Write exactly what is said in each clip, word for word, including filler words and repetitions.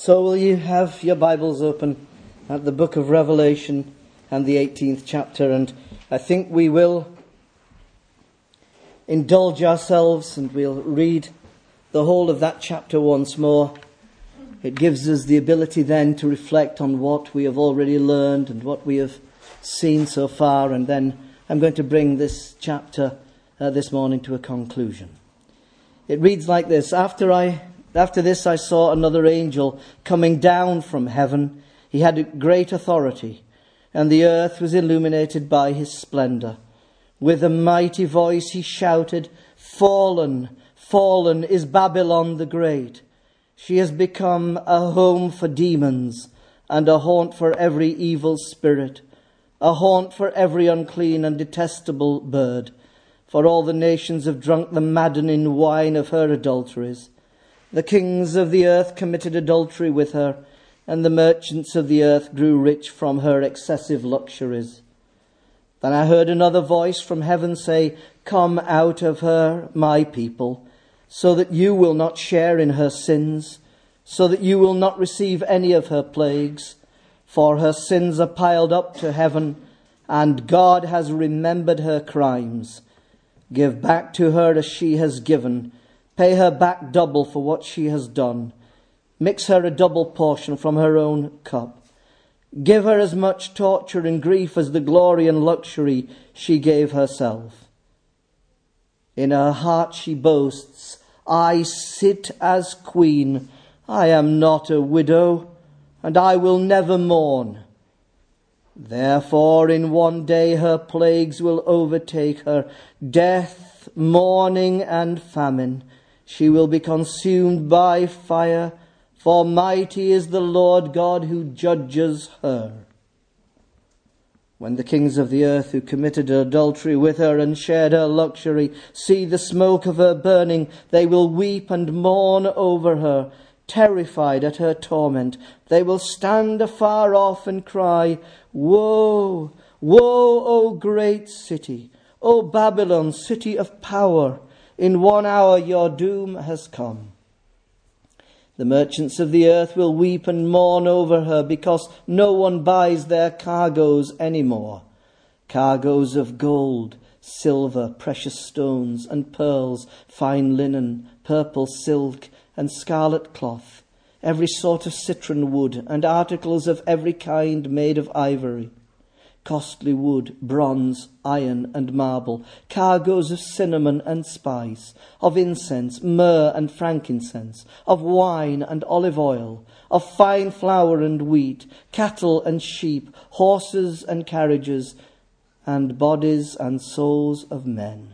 So will you have your Bibles open at the book of Revelation and the eighteenth chapter, and I think we will indulge ourselves and we'll read the whole of that chapter once more. It gives us the ability then to reflect on what we have already learned and what we have seen so far, and then I'm going to bring this chapter uh, this morning to a conclusion. It reads like this: After I After this I saw another angel coming down from heaven. He had great authority, and the earth was illuminated by his splendor. With a mighty voice he shouted, "Fallen, fallen is Babylon the Great. She has become a home for demons and a haunt for every evil spirit, a haunt for every unclean and detestable bird. For all the nations have drunk the maddening wine of her adulteries. The kings of the earth committed adultery with her, and the merchants of the earth grew rich from her excessive luxuries." Then I heard another voice from heaven say, "Come out of her, my people, so that you will not share in her sins, so that you will not receive any of her plagues. For her sins are piled up to heaven, and God has remembered her crimes. Give back to her as she has given. Pay her back double for what she has done. Mix her a double portion from her own cup. Give her as much torture and grief as the glory and luxury she gave herself. In her heart she boasts, 'I sit as queen. I am not a widow, and I will never mourn.' Therefore in one day her plagues will overtake her, death, mourning, and famine. She will be consumed by fire, for mighty is the Lord God who judges her. When the kings of the earth who committed adultery with her and shared her luxury see the smoke of her burning, they will weep and mourn over her, terrified at her torment. They will stand afar off and cry, 'Woe, woe, O great city, O Babylon, city of power! In one hour your doom has come.' The merchants of the earth will weep and mourn over her, because no one buys their cargoes anymore. Cargoes of gold, silver, precious stones and pearls, fine linen, purple silk and scarlet cloth, every sort of citron wood, and articles of every kind made of ivory, costly wood, bronze, iron, and marble, cargoes of cinnamon and spice, of incense, myrrh and frankincense, of wine and olive oil, of fine flour and wheat, cattle and sheep, horses and carriages, and bodies and souls of men.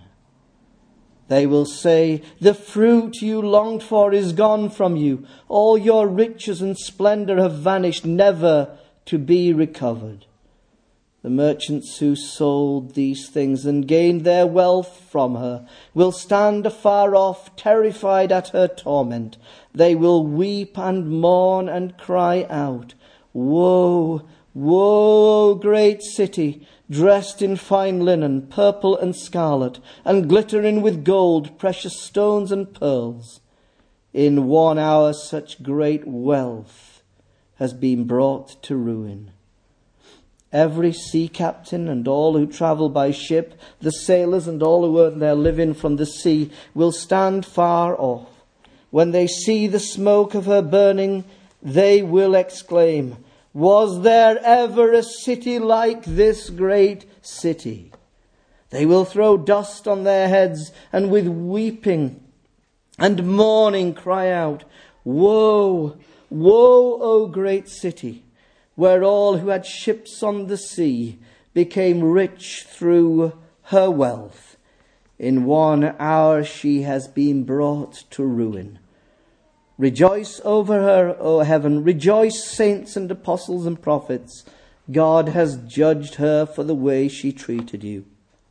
They will say, 'The fruit you longed for is gone from you. All your riches and splendor have vanished, never to be recovered.' The merchants who sold these things and gained their wealth from her will stand afar off, terrified at her torment. They will weep and mourn and cry out, 'Woe, woe, O great city, dressed in fine linen, purple and scarlet, and glittering with gold, precious stones and pearls. In one hour such great wealth has been brought to ruin.' Every sea captain and all who travel by ship, the sailors and all who earn their living from the sea, will stand far off. When they see the smoke of her burning, they will exclaim, 'Was there ever a city like this great city?' They will throw dust on their heads, and with weeping and mourning cry out, 'Woe, woe, O great city, where all who had ships on the sea became rich through her wealth. In one hour she has been brought to ruin. Rejoice over her, O heaven. Rejoice, saints and apostles and prophets. God has judged her for the way she treated you.'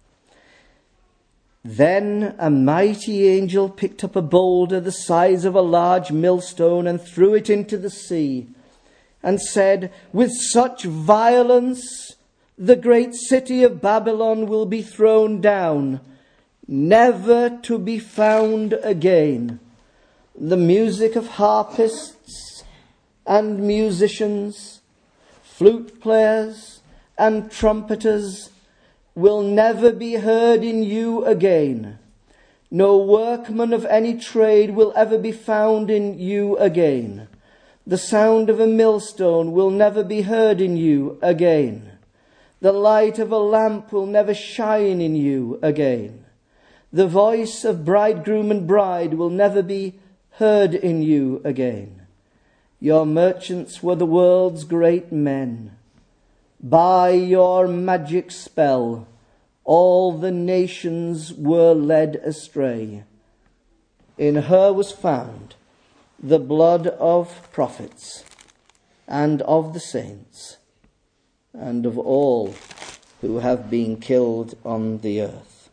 Then a mighty angel picked up a boulder the size of a large millstone and threw it into the sea, and said, 'With such violence the great city of Babylon will be thrown down, never to be found again. The music of harpists and musicians, flute players and trumpeters will never be heard in you again. No workman of any trade will ever be found in you again. The sound of a millstone will never be heard in you again. The light of a lamp will never shine in you again. The voice of bridegroom and bride will never be heard in you again. Your merchants were the world's great men. By your magic spell, all the nations were led astray. In her was found the blood of prophets and of the saints and of all who have been killed on the earth.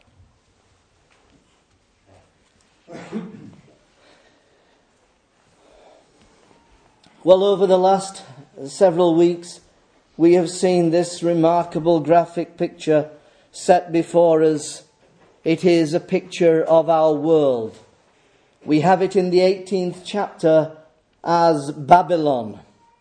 Well, over the last several weeks, we have seen this remarkable graphic picture set before us. It is a picture of our world. We have it in the eighteenth chapter as Babylon.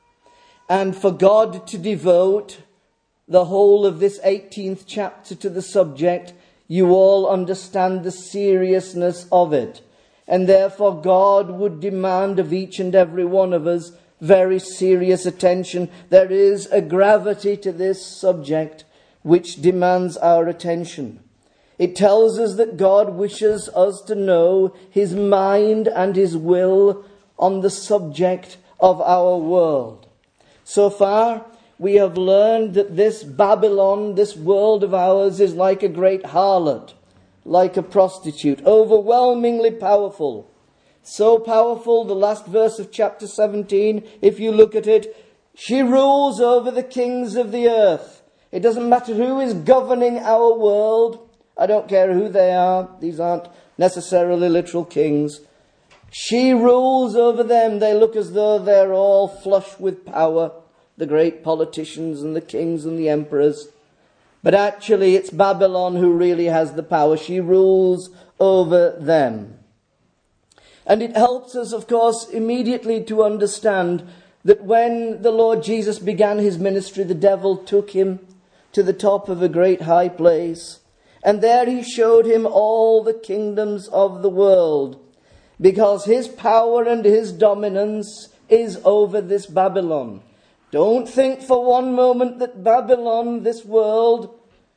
And for God to devote the whole of this eighteenth chapter to the subject, you all understand the seriousness of it. And therefore God would demand of each and every one of us very serious attention. There is a gravity to this subject which demands our attention. It tells us that God wishes us to know his mind and his will on the subject of our world. So far, we have learned that this Babylon, this world of ours, is like a great harlot, like a prostitute, overwhelmingly powerful. So powerful, the last verse of chapter seventeen, if you look at it, she rules over the kings of the earth. It doesn't matter who is governing our world. I don't care who they are. These aren't necessarily literal kings. She rules over them. They look as though they're all flush with power, the great politicians and the kings and the emperors. But actually it's Babylon who really has the power. She rules over them. And it helps us, of course, immediately to understand that when the Lord Jesus began his ministry, the devil took him to the top of a great high place. And there he showed him all the kingdoms of the world, because his power and his dominance is over this Babylon. Don't think for one moment that Babylon, this world,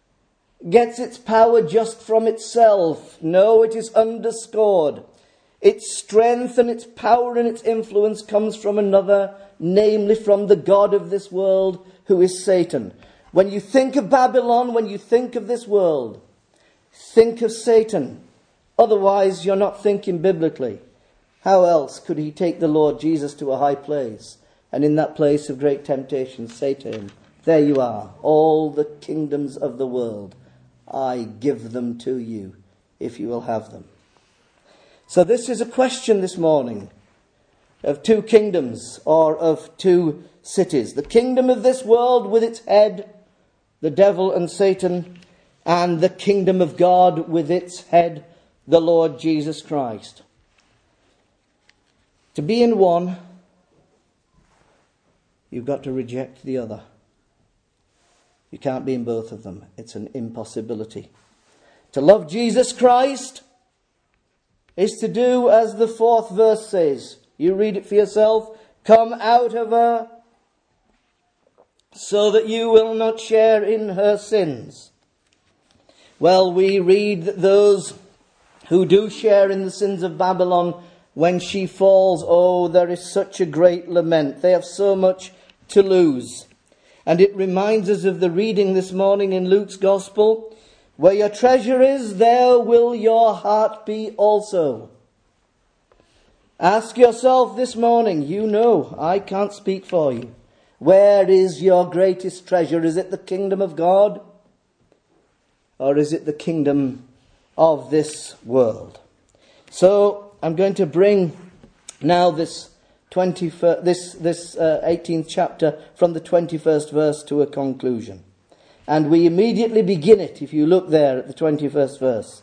gets its power just from itself. No, it is underscored. Its strength and its power and its influence comes from another, namely from the God of this world, who is Satan. When you think of Babylon, when you think of this world, think of Satan. Otherwise, you're not thinking biblically. How else could he take the Lord Jesus to a high place, and in that place of great temptation say to him, there you are, all the kingdoms of the world. I give them to you, if you will have them. So this is a question this morning of two kingdoms, or of two cities. The kingdom of this world with its head, the devil and Satan, and the kingdom of God with its head, the Lord Jesus Christ. To be in one, you've got to reject the other. You can't be in both of them. It's an impossibility. To love Jesus Christ is to do as the fourth verse says. You read it for yourself. Come out of her so that you will not share in her sins. Well, we read that those who do share in the sins of Babylon, when she falls, oh, there is such a great lament. They have so much to lose. And it reminds us of the reading this morning in Luke's Gospel. Where your treasure is, there will your heart be also. Ask yourself this morning, you know, I can't speak for you. Where is your greatest treasure? Is it the kingdom of God? Or is it the kingdom of this world? So I'm going to bring now this twenty-first, this this uh, eighteenth chapter from the twenty-first verse to a conclusion. And we immediately begin it, if you look there at the twenty-first verse,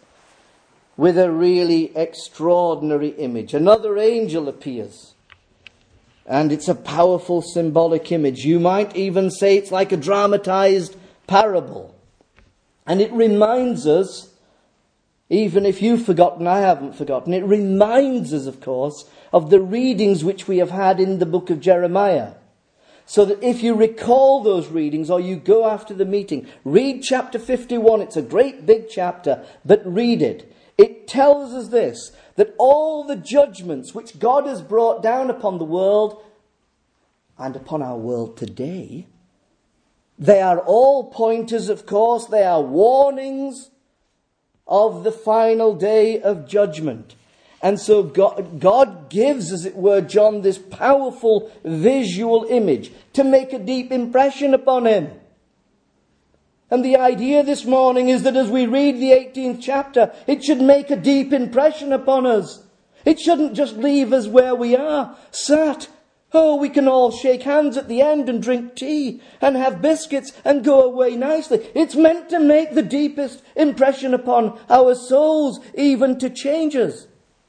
with a really extraordinary image. Another angel appears. And it's a powerful symbolic image. You might even say it's like a dramatized parable. And it reminds us, even if you've forgotten, I haven't forgotten, it reminds us, of course, of the readings which we have had in the book of Jeremiah. So that if you recall those readings, or you go after the meeting, read chapter fifty-one. It's a great big chapter, but read it. It tells us this, that all the judgments which God has brought down upon the world, and upon our world today, they are all pointers, of course, they are warnings of the final day of judgment. And so God, God gives, as it were, John this powerful visual image to make a deep impression upon him. And the idea this morning is that as we read the eighteenth chapter, it should make a deep impression upon us. It shouldn't just leave us where we are, sat. Oh, we can all shake hands at the end and drink tea and have biscuits and go away nicely. It's meant to make the deepest impression upon our souls, even to change us.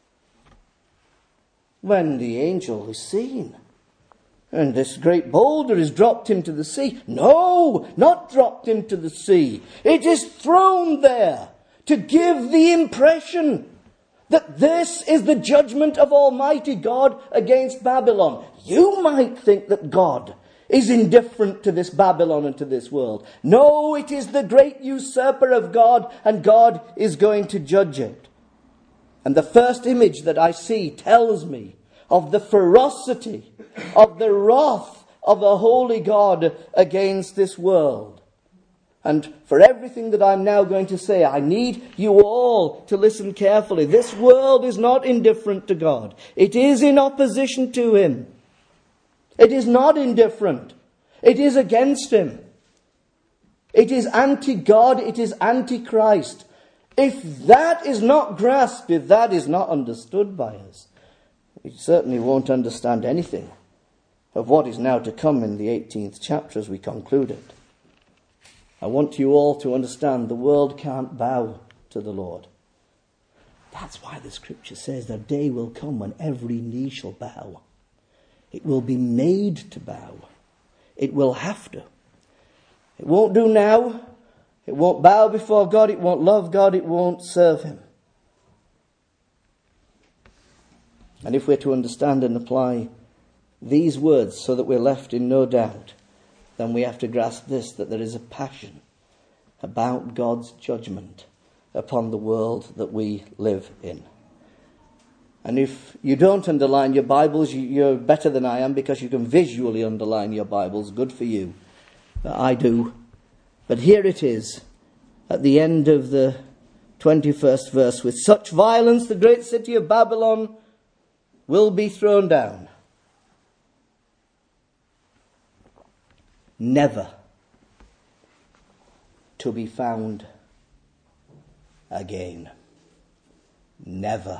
When the angel is seen, and this great boulder is dropped into the sea. No, not dropped into the sea. It is thrown there to give the impression that this is the judgment of Almighty God against Babylon. You might think that God is indifferent to this Babylon and to this world. No, it is the great usurper of God, and God is going to judge it. And the first image that I see tells me of the ferocity, of the wrath of the holy God against this world. And for everything that I'm now going to say, I need you all to listen carefully. This world is not indifferent to God. It is in opposition to him. It is not indifferent. It is against him. It is anti-God. It is anti-Christ. If that is not grasped, if that is not understood by us, we certainly won't understand anything of what is now to come in the eighteenth chapter as we conclude it. I want you all to understand the world can't bow to the Lord. That's why the scripture says that day will come when every knee shall bow. It will be made to bow. It will have to. It won't do now. It won't bow before God. It won't love God. It won't serve him. And if we're to understand and apply these words so that we're left in no doubt, then we have to grasp this, that there is a passion about God's judgment upon the world that we live in. And if you don't underline your Bibles, you're better than I am, because you can visually underline your Bibles. Good for you. I do. But here it is, at the end of the twenty-first verse. With such violence the great city of Babylon will be thrown down, never to be found again. Never.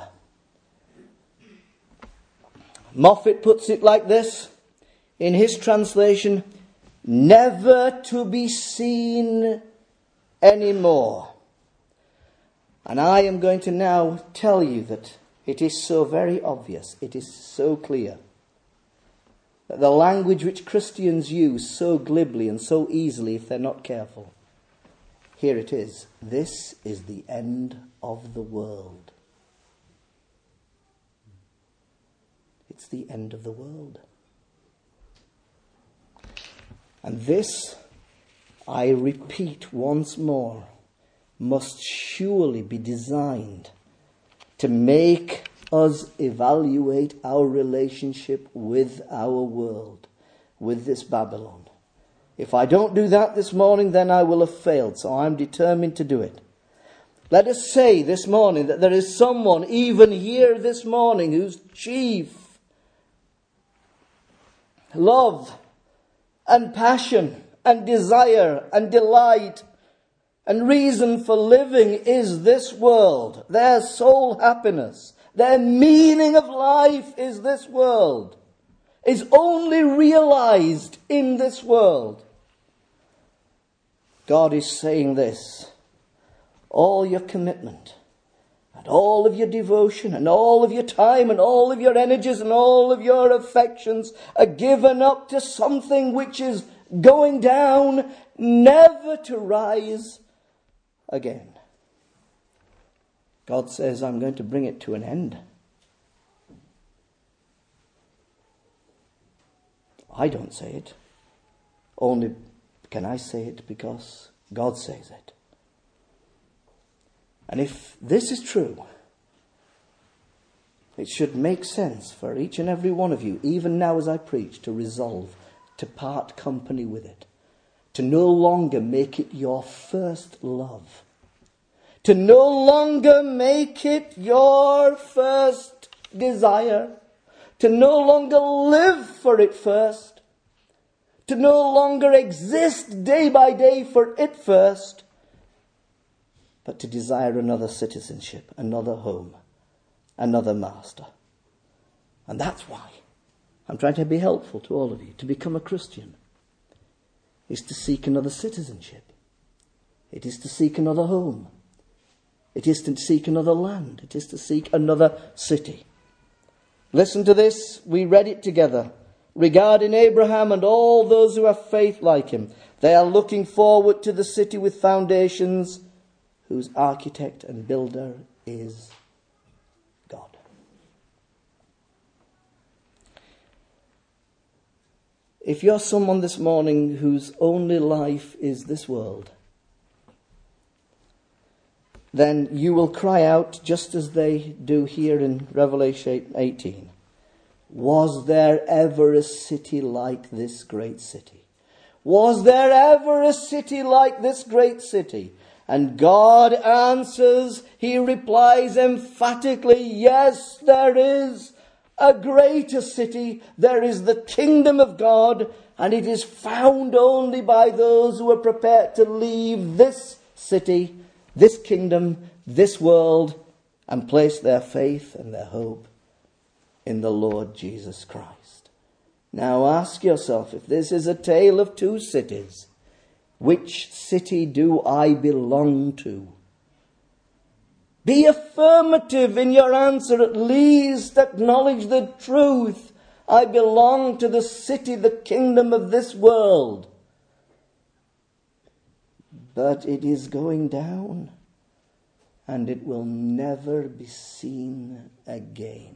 Moffat puts it like this in his translation: never to be seen anymore. And I am going to now tell you that it is so very obvious, it is so clear, that the language which Christians use so glibly and so easily if they're not careful, here it is. This is the end of the world. It's the end of the world. And this, I repeat once more, must surely be designed to make us evaluate our relationship with our world, with this Babylon. If I don't do that this morning, then I will have failed, so I'm determined to do it. Let us say this morning that there is someone, even here this morning, whose chief love and passion and desire and delight and reason for living is this world. Their sole happiness, their meaning of life is this world, is only realized in this world. God is saying this: all your commitment and all of your devotion and all of your time and all of your energies and all of your affections are given up to something which is going down, never to rise again. God says, I'm going to bring it to an end. I don't say it. Only can I say it because God says it. And if this is true, it should make sense for each and every one of you, even now as I preach, to resolve to part company with it. To no longer make it your first love. To no longer make it your first desire. To no longer live for it first. To no longer exist day by day for it first. But to desire another citizenship, another home, another master. And that's why I'm trying to be helpful to all of you. To become a Christian is to seek another citizenship. It is to seek another home. It is to seek another land. It is to seek another city. Listen to this. We read it together. Regarding Abraham and all those who have faith like him, they are looking forward to the city with foundations, whose architect and builder is God. If you're someone this morning whose only life is this world, then you will cry out, just as they do here in Revelation eighteen. Was there ever a city like this great city? Was there ever a city like this great city? And God answers, he replies emphatically, yes, there is a greater city. There is the kingdom of God, and it is found only by those who are prepared to leave this city, this kingdom, this world, and place their faith and their hope in the Lord Jesus Christ. Now ask yourself, if this is a tale of two cities, which city do I belong to? Be affirmative in your answer. At least acknowledge the truth. I belong to the city, the kingdom of this world. But it is going down, and it will never be seen again.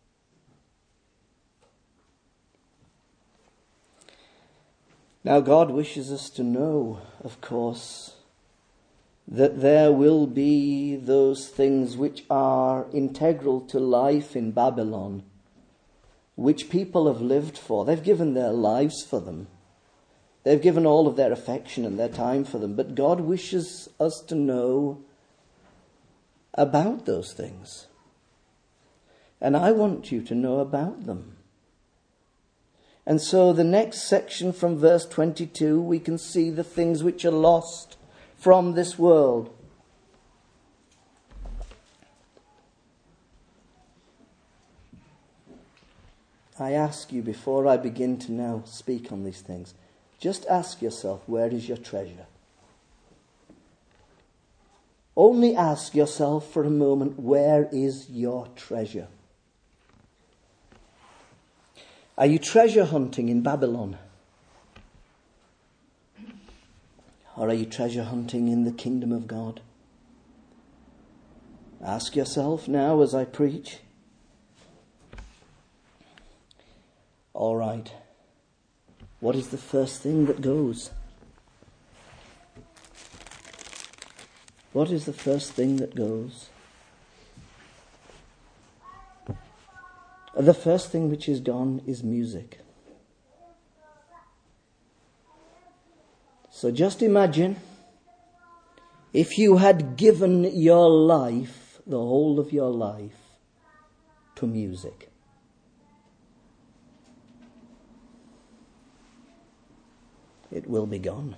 Now, God wishes us to know, of course, that there will be those things which are integral to life in Babylon, which people have lived for. They've given their lives for them. They've given all of their affection and their time for them. But God wishes us to know about those things. And I want you to know about them. And so the next section from verse twenty-two, we can see the things which are lost from this world. I ask you, before I begin to now speak on these things, just ask yourself, where is your treasure? Only ask yourself for a moment, where is your treasure? Are you treasure hunting in Babylon? Or are you treasure hunting in the kingdom of God? Ask yourself now as I preach. All right. What is the first thing that goes? What is the first thing that goes? The first thing which is gone is music. So just imagine if you had given your life, the whole of your life, to music. It will be gone.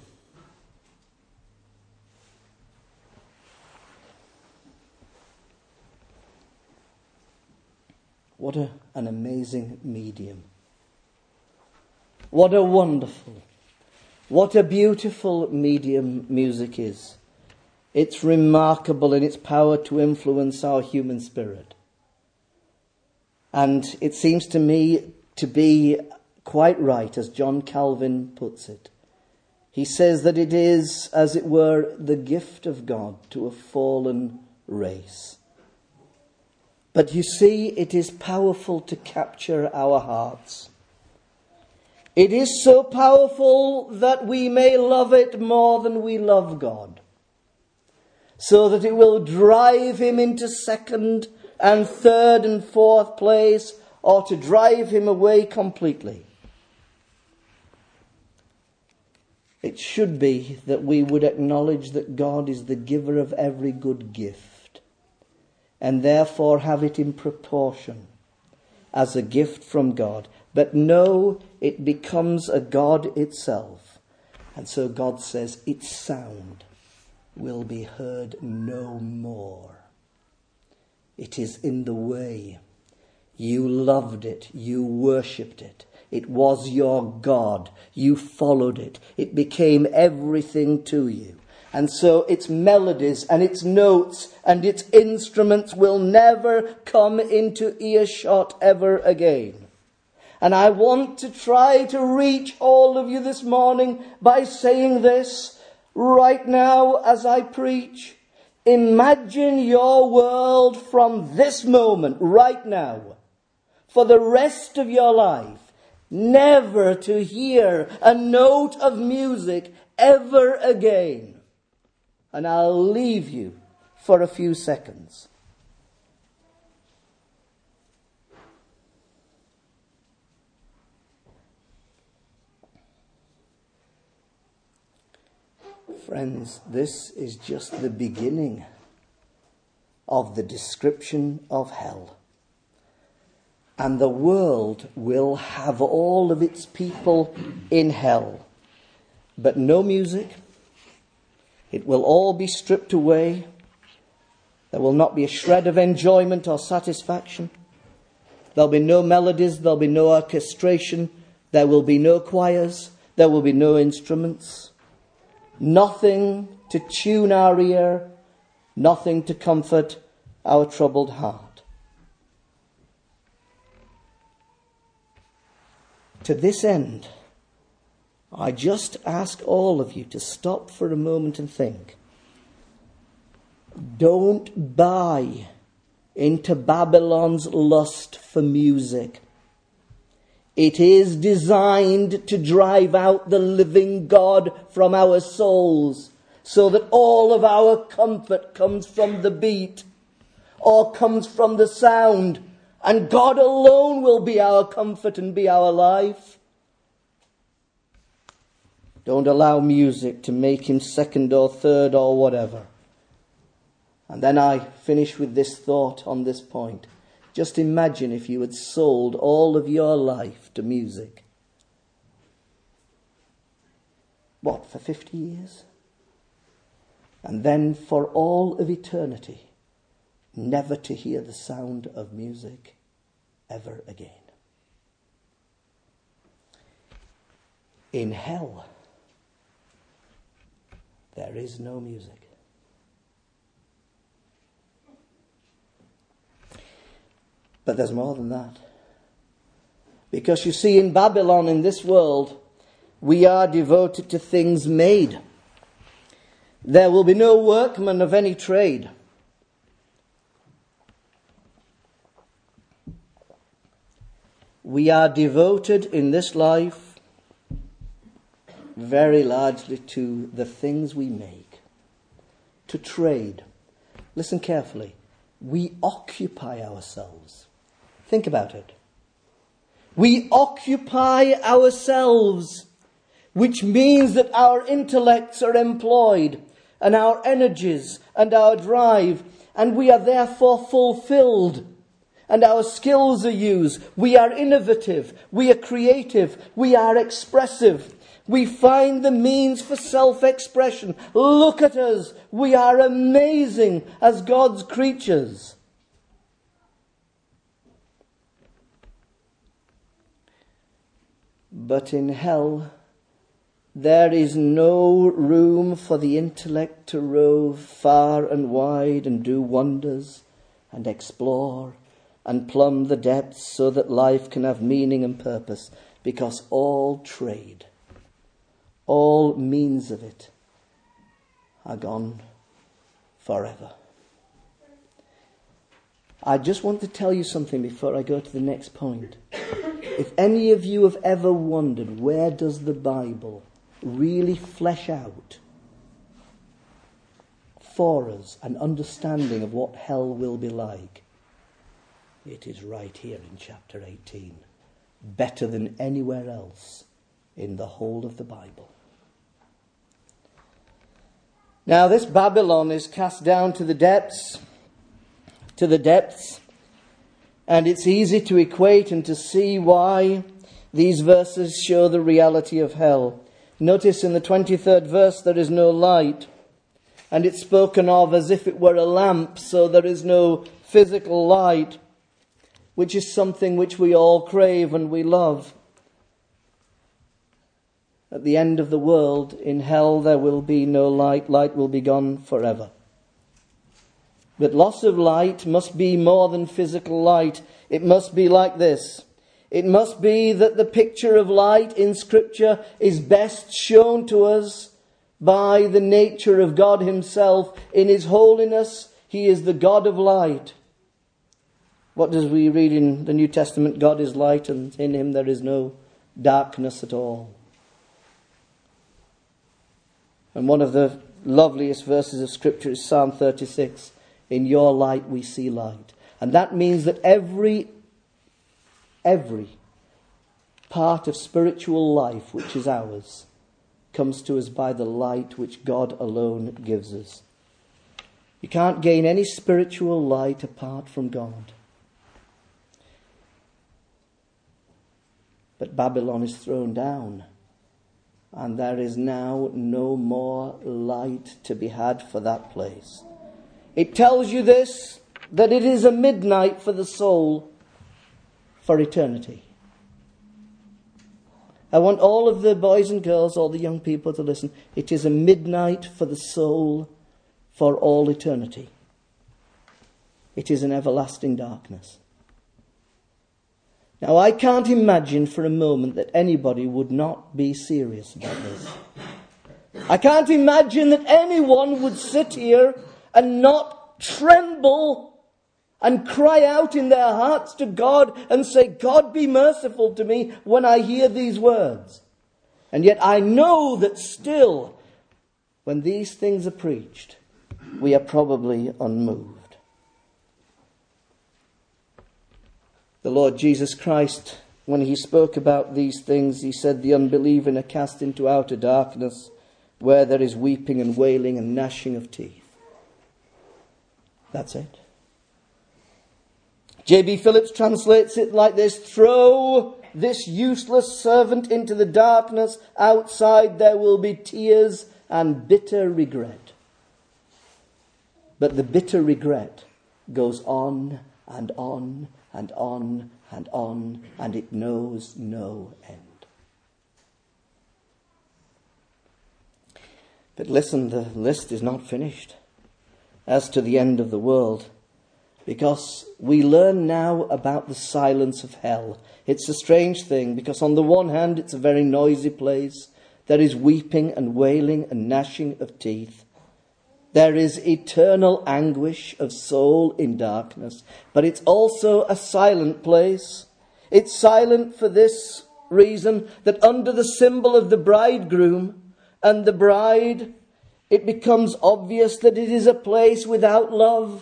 What a, an amazing medium. What a wonderful, what a beautiful medium music is. It's remarkable in its power to influence our human spirit. And it seems to me to be quite right, as John Calvin puts it. He says that it is, as it were, the gift of God to a fallen race. But you see, it is powerful to capture our hearts. It is so powerful that we may love it more than we love God, so that it will drive him into second and third and fourth place, or to drive him away completely. It should be that we would acknowledge that God is the giver of every good gift, and therefore have it in proportion as a gift from God. But no, it becomes a God itself. And so God says its sound will be heard no more. It is in the way. You loved it. You worshipped it. It was your God. You followed it. It became everything to you. And so its melodies and its notes and its instruments will never come into earshot ever again. And I want to try to reach all of you this morning by saying this right now as I preach. Imagine your world from this moment, right now, for the rest of your life, never to hear a note of music ever again. And I'll leave you for a few seconds. Friends, this is just the beginning of the description of hell. And the world will have all of its people in hell. But no music. It will all be stripped away. There will not be a shred of enjoyment or satisfaction. There'll be no melodies. There'll be no orchestration. There will be no choirs. There will be no instruments. Nothing to tune our ear. Nothing to comfort our troubled heart. To this end, I just ask all of you to stop for a moment and think. Don't buy into Babylon's lust for music. It is designed to drive out the living God from our souls, so that all of our comfort comes from the beat or comes from the sound. And God alone will be our comfort and be our life. Don't allow music to make him second or third or whatever. And then I finish with this thought on this point. Just imagine if you had sold all of your life to music. What, for fifty years? And then for all of eternity, never to hear the sound of music ever again. In hell, there is no music. But there's more than that. Because you see, in Babylon, in this world, we are devoted to things made. There will be no workman of any trade. We are devoted in this life very largely to the things we make, to trade. Listen carefully. We occupy ourselves. Think about it. We occupy ourselves, which means that our intellects are employed, and our energies and our drive, and we are therefore fulfilled. And our skills are used. We are innovative. We are creative. We are expressive. We find the means for self-expression. Look at us. We are amazing as God's creatures. But in hell, there is no room for the intellect to rove far and wide and do wonders and explore and plumb the depths so that life can have meaning and purpose, because all trade, all means of it are gone forever. I just want to tell you something before I go to the next point. If any of you have ever wondered, where does the Bible really flesh out for us an understanding of what hell will be like, it is right here in chapter eighteen. Better than anywhere else in the whole of the Bible. Now this Babylon is cast down to the depths, to the depths, and it's easy to equate and to see why these verses show the reality of hell. Notice in the twenty-third verse there is no light, and it's spoken of as if it were a lamp, so there is no physical light, which is something which we all crave and we love. At the end of the world, in hell, there will be no light. Light will be gone forever. But loss of light must be more than physical light. It must be like this. It must be that the picture of light in Scripture is best shown to us by the nature of God himself. In his holiness, he is the God of light. What does we read in the New Testament? God is light, and in him there is no darkness at all. And one of the loveliest verses of Scripture is Psalm thirty-six. In your light we see light. And that means that every, every part of spiritual life which is ours comes to us by the light which God alone gives us. You can't gain any spiritual light apart from God. But Babylon is thrown down, and there is now no more light to be had for that place. It tells you this, that it is a midnight for the soul for eternity. I want all of the boys and girls, all the young people to listen. It is a midnight for the soul for all eternity. It is an everlasting darkness. Now, I can't imagine for a moment that anybody would not be serious about this. I can't imagine that anyone would sit here and not tremble and cry out in their hearts to God and say, God, be merciful to me when I hear these words. And yet I know that still, when these things are preached, we are probably unmoved. The Lord Jesus Christ, when he spoke about these things, he said, the unbelieving are cast into outer darkness, where there is weeping and wailing and gnashing of teeth. That's it. J B Phillips translates it like this: throw this useless servant into the darkness. Outside there will be tears and bitter regret. But the bitter regret goes on and on and on and on, and it knows no end. But listen, the list is not finished as to the end of the world, because we learn now about the silence of hell. It's a strange thing, because on the one hand it's a very noisy place. There is weeping and wailing and gnashing of teeth. There is eternal anguish of soul in darkness. But it's also a silent place. It's silent for this reason, that under the symbol of the bridegroom and the bride, it becomes obvious that it is a place without love.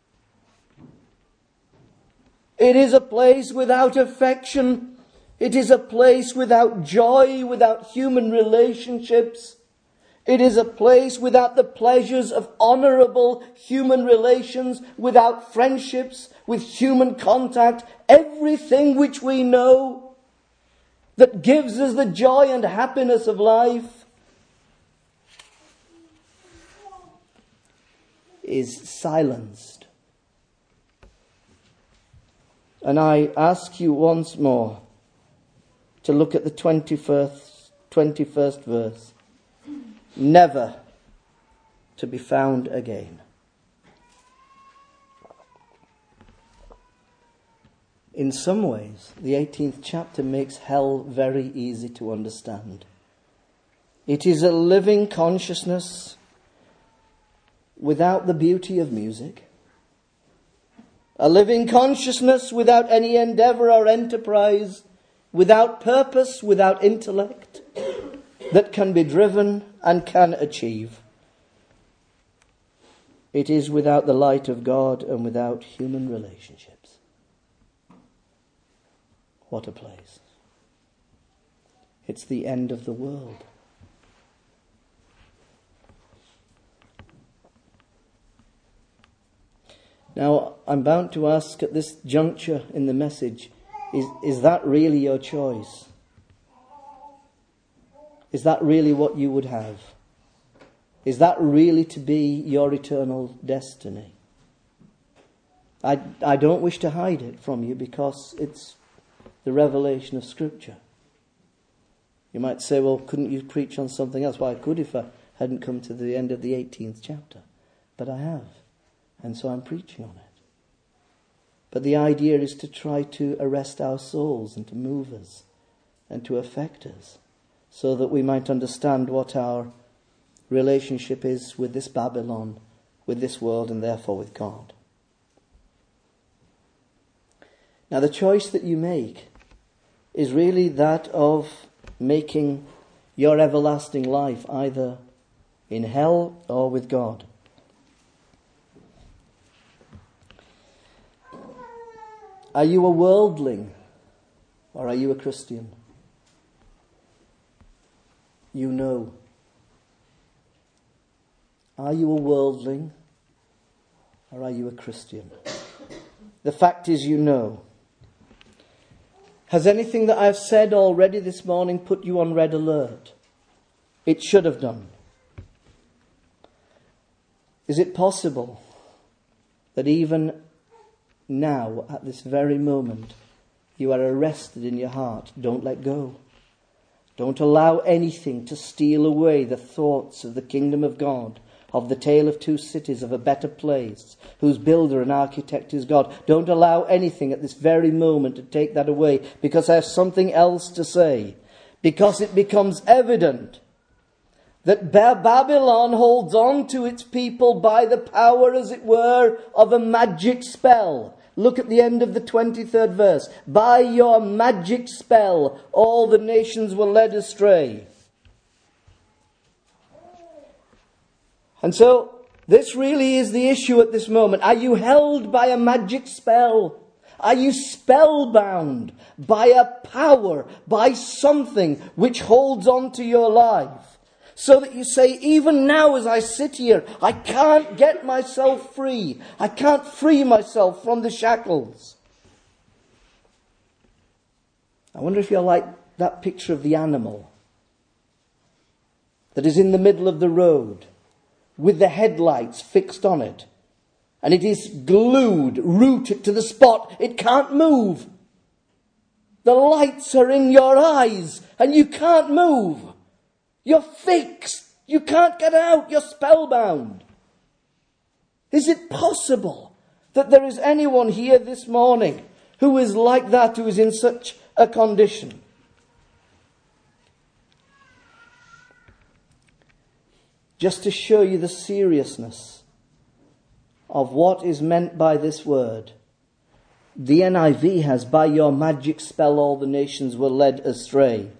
It is a place without affection. It is a place without joy, without human relationships. It is a place without the pleasures of honourable human relations, without friendships, with human contact, everything which we know that gives us the joy and happiness of life is silenced. And I ask you once more to look at the twenty-first twenty-first verse. Never to be found again. In some ways, the eighteenth chapter makes hell very easy to understand. It is a living consciousness without the beauty of music. A living consciousness without any endeavour or enterprise, without purpose, without intellect, that can be driven and can achieve. It is without the light of God and without human relationships. What a place. It's the end of the world. Now, I'm bound to ask at this juncture in the message, is, is that really your choice? Is that really what you would have? Is that really to be your eternal destiny? I, I don't wish to hide it from you because it's the revelation of Scripture. You might say, well, couldn't you preach on something else? Well, I could if I hadn't come to the end of the eighteenth chapter. But I have. And so I'm preaching on it. But the idea is to try to arrest our souls and to move us and to affect us so that we might understand what our relationship is with this Babylon, with this world, and therefore with God. Now, the choice that you make is really that of making your everlasting life either in hell or with God. Are you a worldling or are you a Christian? You know. Are you a worldling or are you a Christian? The fact is, you know. Has anything that I've said already this morning put you on red alert? It should have done. Is it possible that even now, at this very moment, you are arrested in your heart? Don't let go. Don't allow anything to steal away the thoughts of the kingdom of God, of the tale of two cities, of a better place, whose builder and architect is God. Don't allow anything at this very moment to take that away, because I have something else to say. Because it becomes evident that Babylon holds on to its people by the power, as it were, of a magic spell. Look at the end of the twenty-third verse. By your magic spell, all the nations were led astray. And so, this really is the issue at this moment. Are you held by a magic spell? Are you spellbound by a power, by something which holds on to your life? So that you say, even now as I sit here, I can't get myself free. I can't free myself from the shackles. I wonder if you're like that picture of the animal that is in the middle of the road with the headlights fixed on it. And it is glued, rooted to the spot. It can't move. The lights are in your eyes and you can't move. You're fixed. You can't get out. You're spellbound. Is it possible that there is anyone here this morning who is like that, who is in such a condition? Just to show you the seriousness of what is meant by this word, the N I V has, by your magic spell all the nations were led astray.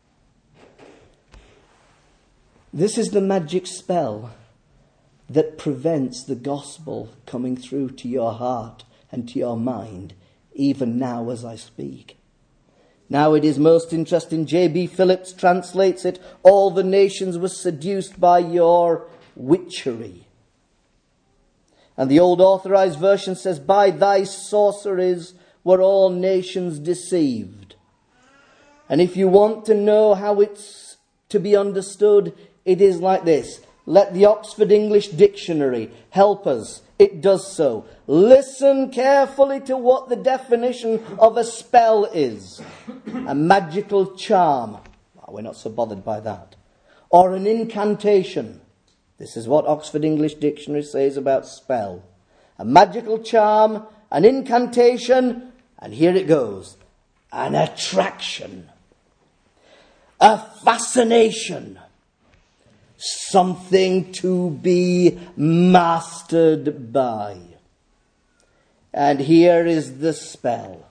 This is the magic spell that prevents the gospel coming through to your heart and to your mind, even now as I speak. Now it is most interesting, J B Phillips translates it, all the nations were seduced by your witchery. And the old authorized version says, by thy sorceries were all nations deceived. And if you want to know how it's to be understood, it is like this. Let the Oxford English Dictionary help us. It does so. Listen carefully to what the definition of a spell is. A magical charm. Oh, we're not so bothered by that. Or an incantation. This is what Oxford English Dictionary says about spell. A magical charm, an incantation, and here it goes. An attraction. A fascination. Something to be mastered by. And here is the spell.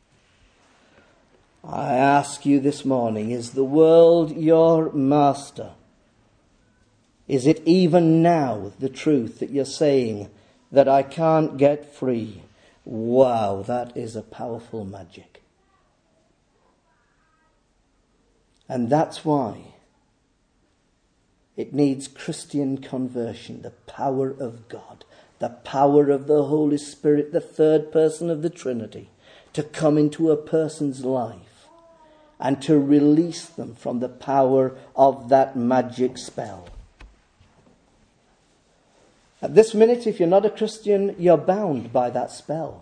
I ask you this morning, is the world your master? Is it even now the truth that you're saying that I can't get free? Wow, that is a powerful magic. And that's why it needs Christian conversion, the power of God, the power of the Holy Spirit, the third person of the Trinity, to come into a person's life and to release them from the power of that magic spell. At this minute, if you're not a Christian, you're bound by that spell.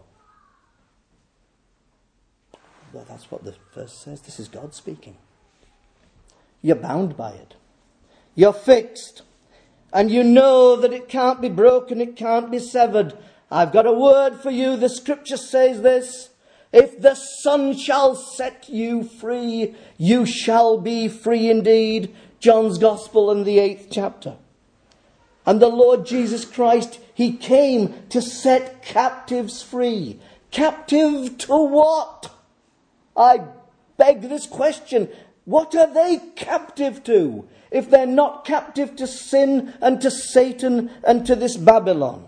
Well, that's what the verse says. This is God speaking. You're bound by it. You're fixed. And you know that it can't be broken, it can't be severed. I've got a word for you. The scripture says this. If the Son shall set you free, you shall be free indeed. John's Gospel in the eighth chapter. And the Lord Jesus Christ, he came to set captives free. Captive to what? I beg this question. What are they captive to, if they're not captive to sin and to Satan and to this Babylon?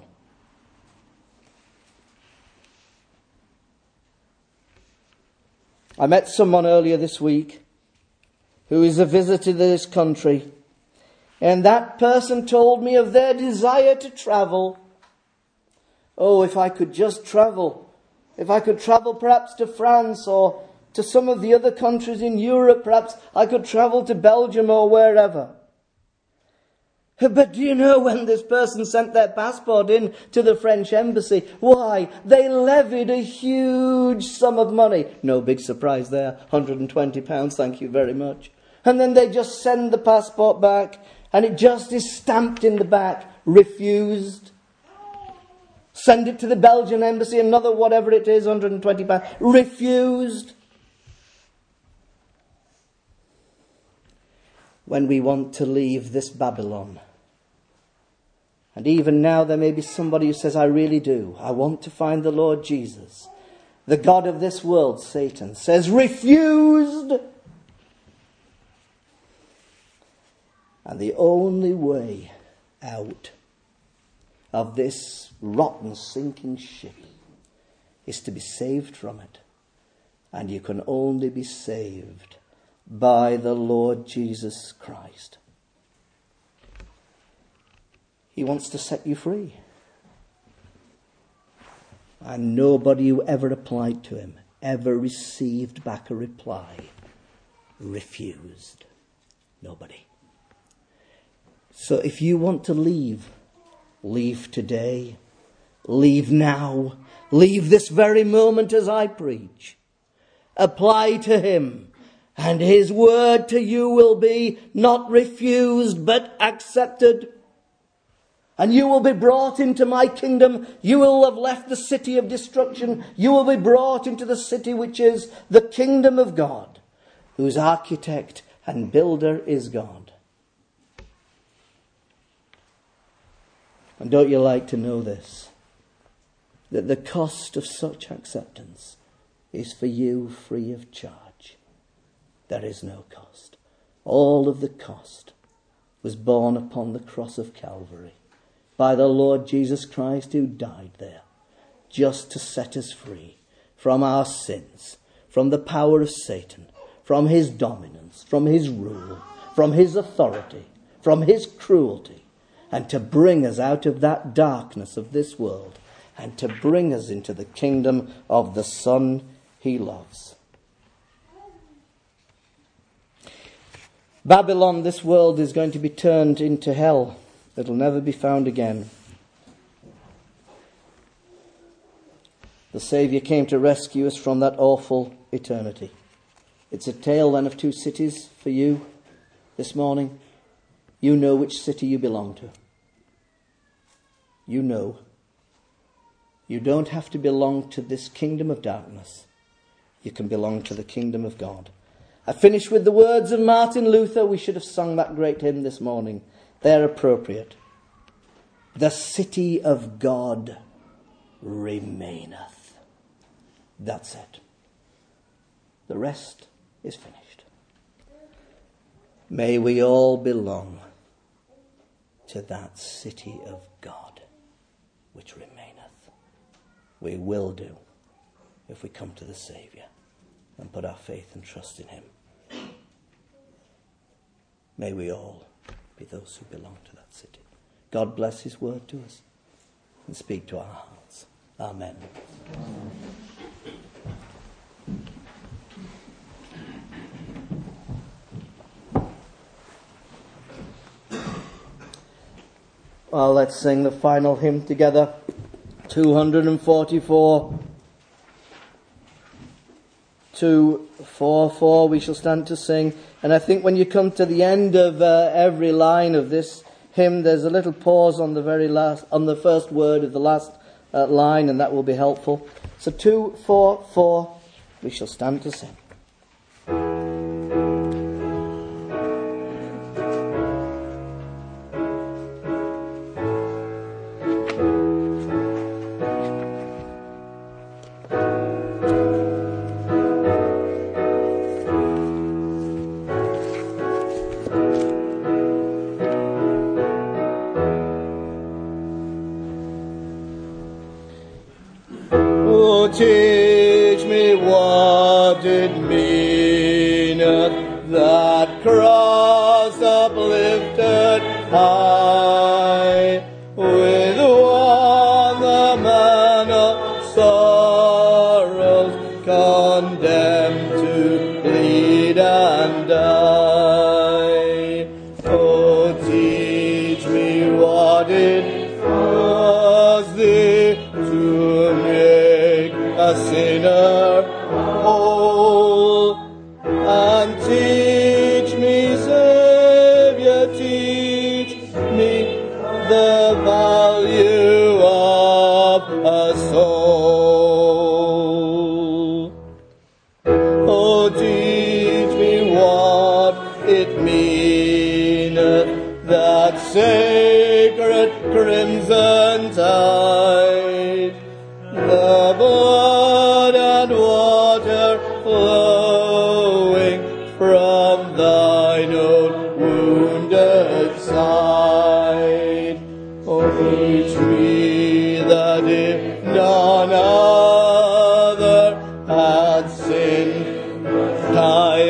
I met someone earlier this week who is a visitor to this country, and that person told me of their desire to travel. Oh, if I could just travel. If I could travel perhaps to France or to some of the other countries in Europe, perhaps I could travel to Belgium or wherever. But do you know when this person sent their passport in to the French embassy? Why? They levied a huge sum of money. No big surprise there. one hundred twenty pounds, thank you very much. And then they just send the passport back, and it just is stamped in the back, refused. Send it to the Belgian embassy, another whatever it is, one hundred twenty pounds, refused. When we want to leave this Babylon. And even now there may be somebody who says, I really do. I want to find the Lord Jesus. The God of this world, Satan, says, refused. And the only way out of this rotten, sinking ship is to be saved from it. And you can only be saved by the Lord Jesus Christ. He wants to set you free. And nobody who ever applied to him ever received back a reply. Refused. Nobody. So if you want to leave, leave today. Leave now. Leave this very moment as I preach. Apply to him. And his word to you will be not refused, but accepted. And you will be brought into my kingdom. You will have left the city of destruction. You will be brought into the city which is the kingdom of God, whose architect and builder is God. And don't you like to know this? That the cost of such acceptance is for you free of charge. There is no cost. All of the cost was borne upon the cross of Calvary by the Lord Jesus Christ, who died there just to set us free from our sins, from the power of Satan, from his dominance, from his rule, from his authority, from his cruelty, and to bring us out of that darkness of this world and to bring us into the kingdom of the Son he loves. Babylon, this world, is going to be turned into hell. It'll never be found again. The Saviour came to rescue us from that awful eternity. It's a tale then of two cities for you this morning. You know which city you belong to. You know. You don't have to belong to this kingdom of darkness. You can belong to the kingdom of God. I finish with the words of Martin Luther. We should have sung that great hymn this morning. They're appropriate. The city of God remaineth. That's it. The rest is finished. May we all belong to that city of God which remaineth. We will do if we come to the Saviour and put our faith and trust in him. May we all be those who belong to that city. God bless his word to us and speak to our hearts. Amen. Amen. Well, let's sing the final hymn together. two forty-four. two forty-four, we shall stand to sing. And I think when you come to the end of uh, every line of this hymn, there's a little pause on the very last, on the first word of the last uh, line, and that will be helpful. So two forty-four, we shall stand to sing. Teach me what it meaneth, that cross uplifted high, with one the man of sorrows condemned to bleed and die. Oh, teach me what it was thee to make a sinner whole, and teach me, Saviour, teach me the value of a soul. Oh, teach me what it meaneth, that sacred crimson tide, the blood and water flowing from thine own wounded side. Oh, teach me that if none other had sinned, I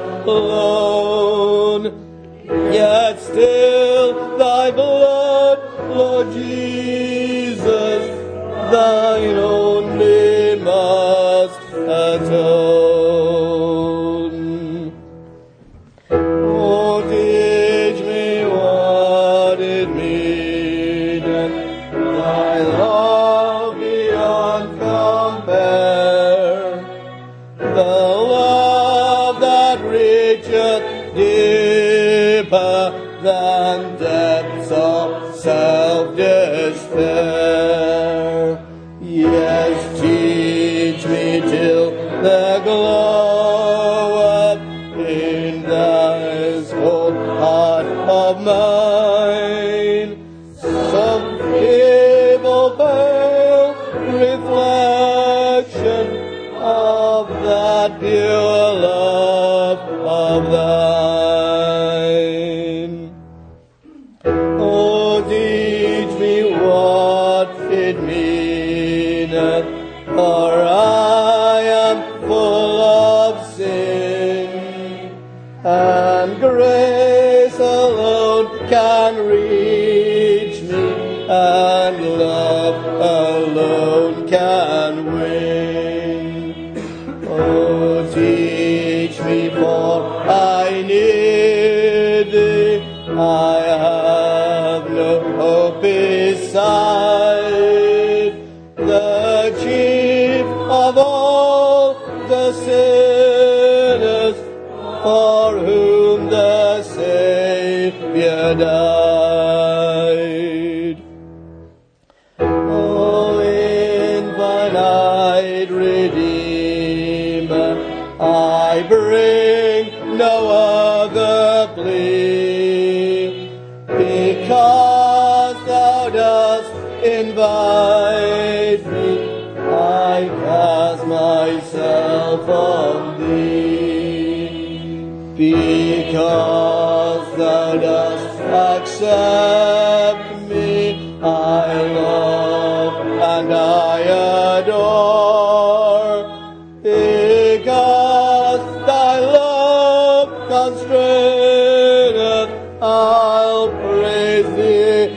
alone, yet still thy blood, Lord Jesus, thine only must atone. Oh, teach me what it meaneth, thy love beyond compare, the love that reacheth deeper than depths of self-despair. Yes, teach me till the glow up in this whole heart of mine, some feeble pale reflection of that pure love of thine. Oh, teach me what it meaneth, for I am full of sin, and grace alone can reach me, and love alone can win. Oh, teach me, for I need thee, I have no hope beside, the chief of all the sinners for whom the Saviour died. O infinite Redeemer, I bring no other plea, because thou dost invite me, I cast myself on thee. Because thou dost accept me, I love and I adore. Because thy love constraineth, I'll praise thee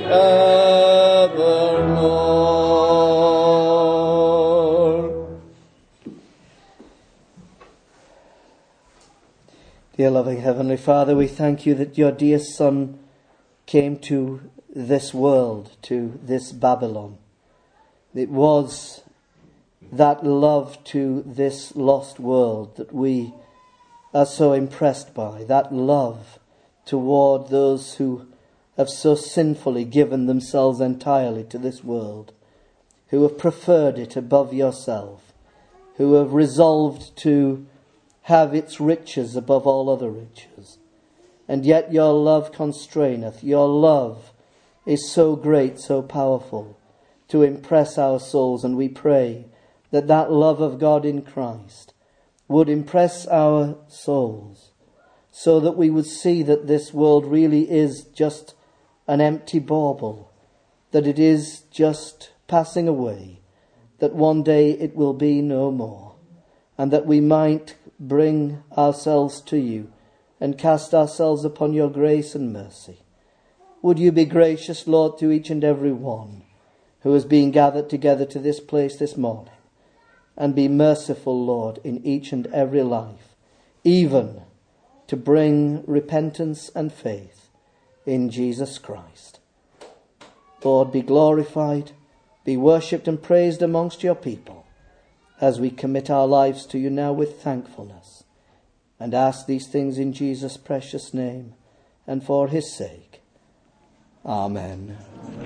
evermore. Dear loving Heavenly Father, we thank you that your dear Son came to this world, to this Babylon. It was that love to this lost world that we are so impressed by, that love toward those who have so sinfully given themselves entirely to this world, who have preferred it above yourself, who have resolved to have its riches above all other riches. And yet your love constraineth, your love is so great, so powerful, to impress our souls, and we pray that that love of God in Christ would impress our souls, so that we would see that this world really is just an empty bauble, that it is just passing away, that one day it will be no more, and that we might bring ourselves to you and cast ourselves upon your grace and mercy. Would you be gracious, Lord, to each and every one who has been gathered together to this place this morning, and be merciful, Lord, in each and every life, even to bring repentance and faith in Jesus Christ. Lord, be glorified, be worshipped and praised amongst your people, as we commit our lives to you now with thankfulness, and ask these things in Jesus' precious name and for his sake. Amen.